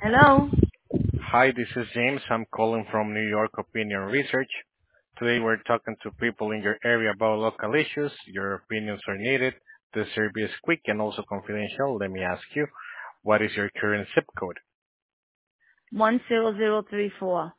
Hello. Hi, this is James. I'm calling from New York Opinion Research. Today we're talking to people in your area about local issues. Your opinions are needed. The survey is quick and also confidential. Let me ask you, what is your current zip code? 10034.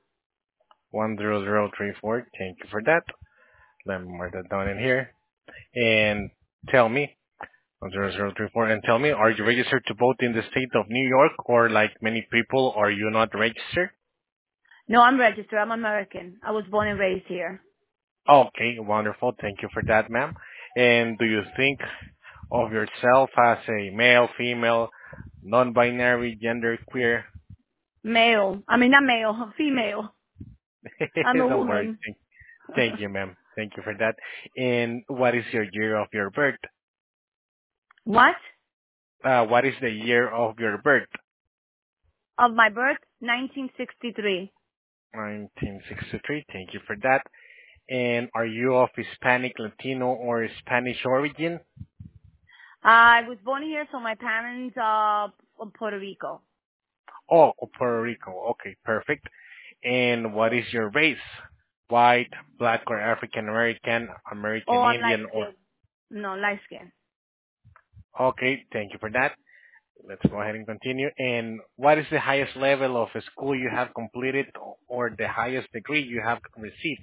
10034. Thank you for that. Let me mark that down in here. And tell me, 10034, and tell me, are you registered to vote in the state of New York, or like many people, are you not registered? No, I'm registered. I'm American. I was born and raised here. Okay, wonderful. Thank you for that, ma'am. And do you think of yourself as a male, female, non-binary, gender queer? Male. I mean, not male. Female. I'm a Don't worry. woman. Thank you, ma'am. Thank you for that. And what is your year of your birth? What? What is the year of your birth? Of my birth? 1963. 1963. Thank you for that. And are you of Hispanic, Latino, or Spanish origin? I was born here, so my parents are from Puerto Rico. Oh, Puerto Rico. Okay, perfect. And what is your race? White, black, or African American, Oh, American I'm light Indian, or... skin. No, light skin. Okay, thank you for that. Let's go ahead and continue. And what is the highest level of school you have completed, or the highest degree you have received?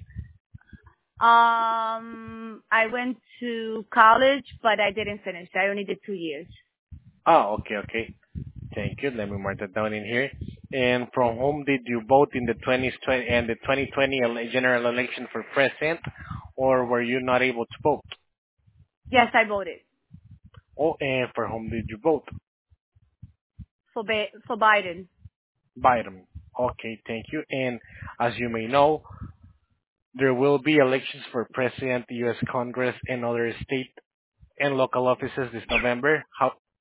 I went to college, but I didn't finish. I only did 2 years. Oh, okay, okay. Thank you. Let me mark that down in here. And from whom did you vote in the 2020 and the 2020 general election for president, or were you not able to vote? Yes, I voted Oh, and for whom did you vote? for Biden. Biden. Okay, thank you. And as you may know, there will be elections for president, U.S. Congress, and other state and local offices this November.